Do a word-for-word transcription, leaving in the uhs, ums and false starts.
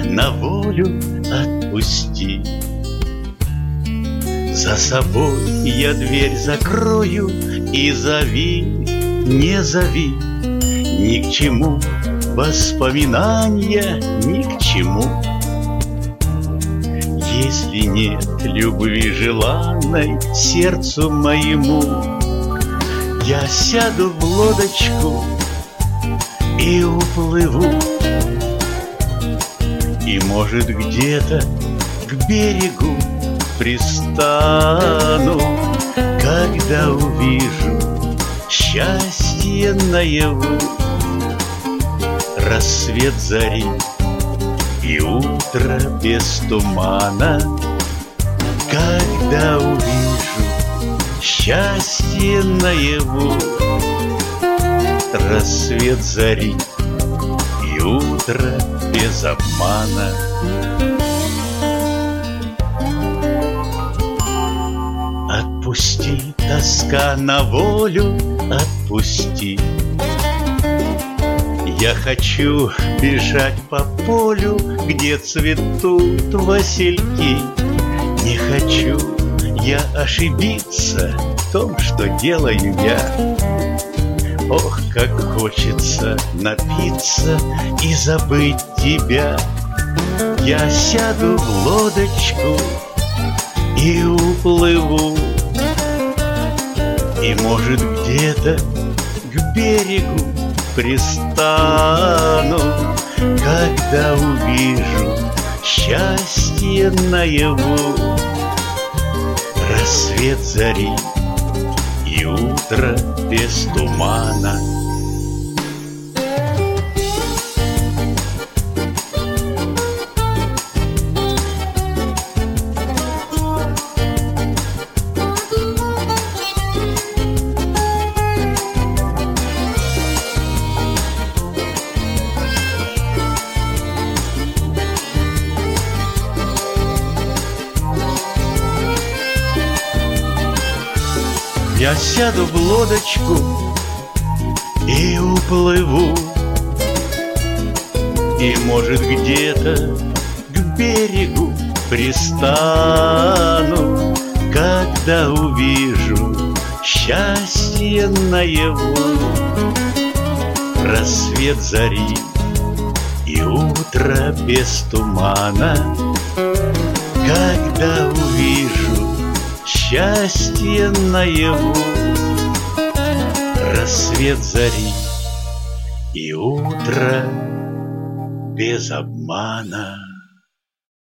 на волю отпусти. За собой я дверь закрою и зови, не зови. Ни к чему воспоминания, ни к чему. Если нет любви желанной сердцу моему, я сяду в лодочку и уплыву. И, может, где-то к берегу пристану, когда увижу счастье наяву. Рассвет зари и утро без тумана, когда увижу счастье наяву. Рассвет зари и утро без обмана. Отпусти, тоска, на волю отпусти. Я хочу бежать по полю, где цветут васильки. Не хочу я ошибиться в том, что делаю я. Ох, как хочется напиться и забыть тебя. Я сяду в лодочку и уплыву. И, может, где-то к берегу пристану, когда увижу счастье наяву. Рассвет зари и утро без тумана. Я сяду в лодочку и уплыву. И, может, где-то к берегу пристану, когда увижу счастье наяву. Рассвет зари и утро без тумана, когда увижу счастье наяву. Рассвет зари и утро без обмана.